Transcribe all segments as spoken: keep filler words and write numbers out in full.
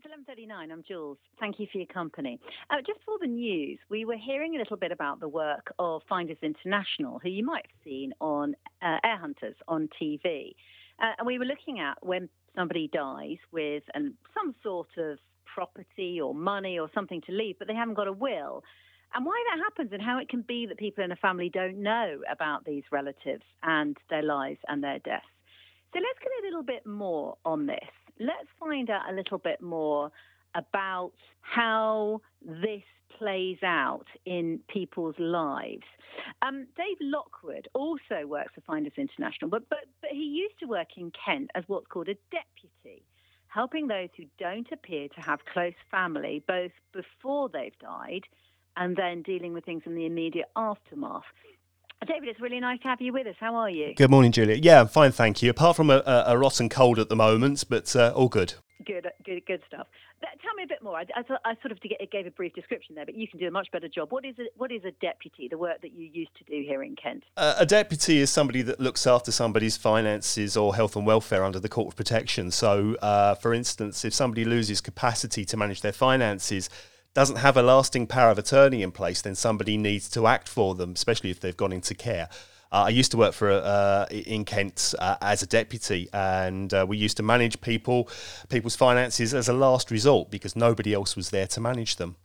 It's eleven thirty-nine. I'm Jules. Thank you for your company. Uh, just for the news, we were hearing a little bit about the work of Finders International, who you might have seen on uh, Air Hunters on T V. Uh, and we were looking at when somebody dies with um, some sort of property or money or something to leave, but they haven't got a will. And why that happens and how it can be that people in a family don't know about these relatives and their lives and their deaths. So let's get a little bit more on this. Let's find out a little bit more about how this plays out in people's lives. Um, Dave Lockwood also works for Finders International, but, but, but he used to work in Kent as what's called a deputy, helping those who don't appear to have close family, both before they've died and then dealing with things in the immediate aftermath. David, it's really nice to have you with us. How are you? Good morning, Julia. Yeah, I'm fine, thank you. Apart from a, a, a rotten cold at the moment, but uh, all good. Good, good, good stuff. Tell me a bit more. I, I, I sort of gave a brief description there, but you can do a much better job. What is a, what is a deputy, the work that you used to do here in Kent? Uh, a deputy is somebody that looks after somebody's finances or health and welfare under the Court of Protection. So, uh, for instance, if somebody loses capacity to manage their finances, doesn't have a lasting power of attorney in place, then somebody needs to act for them, especially if they've gone into care. Uh, I used to work for uh, in Kent uh, as a deputy, and uh, we used to manage people, people's finances as a last resort because nobody else was there to manage them.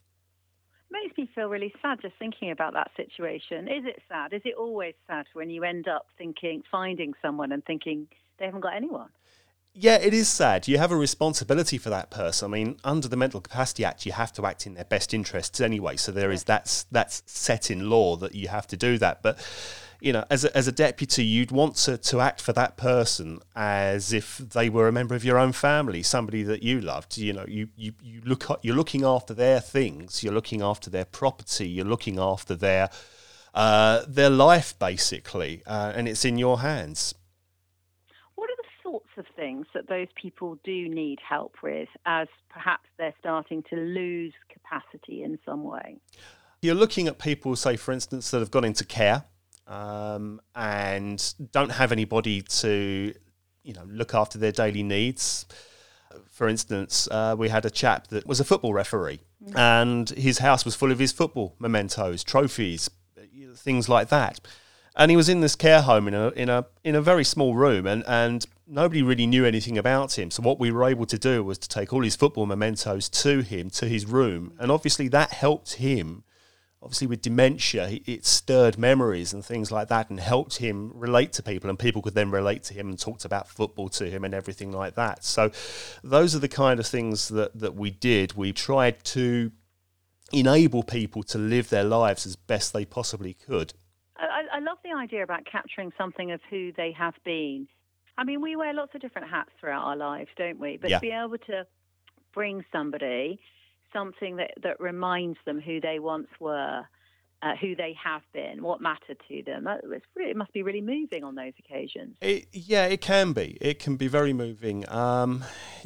Makes me feel really sad just thinking about that situation. Is it sad? Is it always sad when you end up thinking, finding someone and thinking they haven't got anyone? Yeah, it is sad. You have a responsibility for that person. I mean, under the Mental Capacity Act, you have to act in their best interests anyway. So there is that's that's set in law that you have to do that. But you know, as a, as a deputy, you'd want to, to act for that person as if they were a member of your own family, somebody that you loved. You know, you you you look you're looking after their things, you're looking after their property, you're looking after their uh, their life basically, uh, and it's in your hands. Sorts of things that those people do need help with as perhaps they're starting to lose capacity in some way? You're looking at people, say, for instance, that have gone into care um, and don't have anybody to, you know, look after their daily needs. For instance, uh, we had a chap that was a football referee mm-hmm. and his house was full of his football mementos, trophies, things like that. And he was in this care home in a in a in a very small room, and, and nobody really knew anything about him. So what we were able to do was to take all his football mementos to him, to his room, and obviously that helped him. Obviously with dementia, it stirred memories and things like that, and helped him relate to people, and people could then relate to him and talked about football to him and everything like that. So those are the kind of things that, that we did. We tried to enable people to live their lives as best they possibly could. I, I love the idea about capturing something of who they have been. I mean, we wear lots of different hats throughout our lives, don't we? But yeah. to be able to bring somebody something that, that reminds them who they once were, uh, who they have been, what mattered to them, that, it's really, it must be really moving on those occasions. It, yeah, it can be. It can be very moving. Um,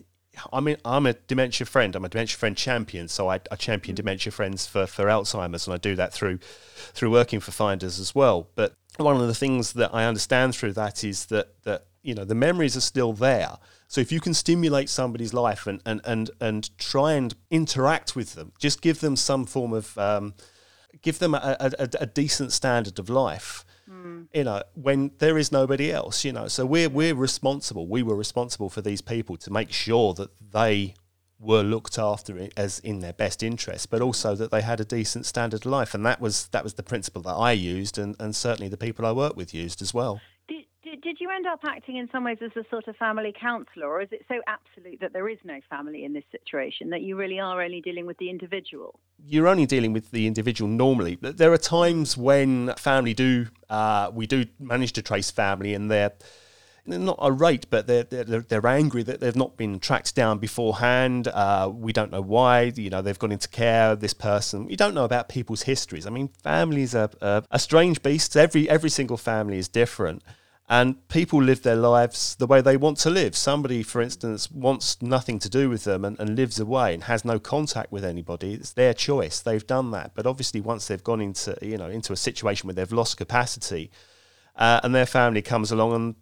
I mean, I'm a dementia friend. I'm a dementia friend champion, so I, I champion mm-hmm. dementia friends for, for Alzheimer's, and I do that through through working for Finders as well. But one of the things that I understand through that is that that you know the memories are still there. So if you can stimulate somebody's life and and and, and try and interact with them, just give them some form of um, give them a, a, a decent standard of life. Mm. You know, when there is nobody else, you know, so we're we're responsible. We were responsible for these people to make sure that they were looked after as in their best interest, but also that they had a decent standard of life, and that was that was the principle that I used, and, and certainly the people I work with used as well. Did, did did you end up acting in some ways as a sort of family counsellor, or is it so absolute that there is no family in this situation that you really are only dealing with the individual? You're only dealing with the individual normally. But there are times when family do, uh, we do manage to trace family, and they're, they're not irate, but they're, they're they're angry that they've not been tracked down beforehand. Uh, we don't know why. You know, they've gone into care. This person, we don't know about people's histories. I mean, families are, are, are strange beasts. Every every single family is different. And people live their lives the way they want to live. Somebody, for instance, wants nothing to do with them and, and lives away and has no contact with anybody. It's their choice. They've done that. But obviously, once they've gone into, you know, into a situation where they've lost capacity, uh, and their family comes along and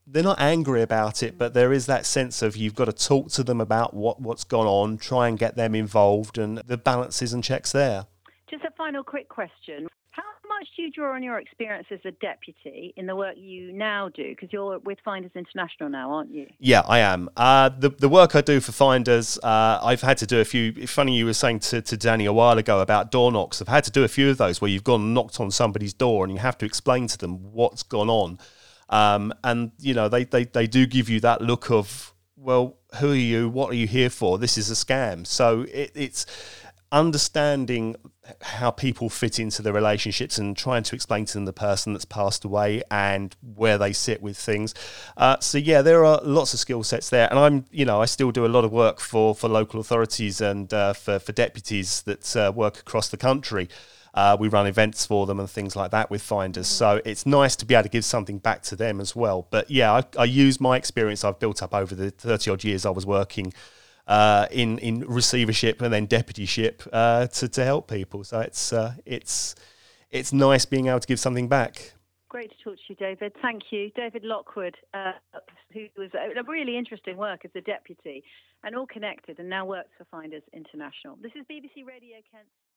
they're not angry about it, but there is that sense of you've got to talk to them about what, what's gone on, try and get them involved, and the balances and checks there. Just a final quick question. How much do you draw on your experience as a deputy in the work you now do? Because you're with Finders International now, aren't you? Yeah, I am. Uh, the the work I do for Finders, uh, I've had to do a few. It's funny you were saying to, to Danny a while ago about door knocks. I've had to do a few of those where you've gone and knocked on somebody's door and you have to explain to them what's gone on. Um, and, you know, they, they, they do give you that look of, well, who are you? What are you here for? This is a scam. So it, it's understanding how people fit into the relationships and trying to explain to them the person that's passed away and where they sit with things. Uh, so yeah, there are lots of skill sets there, and I'm, you know, I still do a lot of work for for local authorities and uh, for for deputies that uh, work across the country. Uh, we run events for them and things like that with Finders. So it's nice to be able to give something back to them as well. But yeah, I, I use my experience I've built up over the thirty odd years I was working Uh, in in receivership and then deputyship uh, to to help people. So it's uh, it's it's nice being able to give something back. Great to talk to you, David. Thank you, David Lockwood, uh, who was a really interesting work as a deputy, and all connected, and now works for Finders International. This is B B C Radio Kent.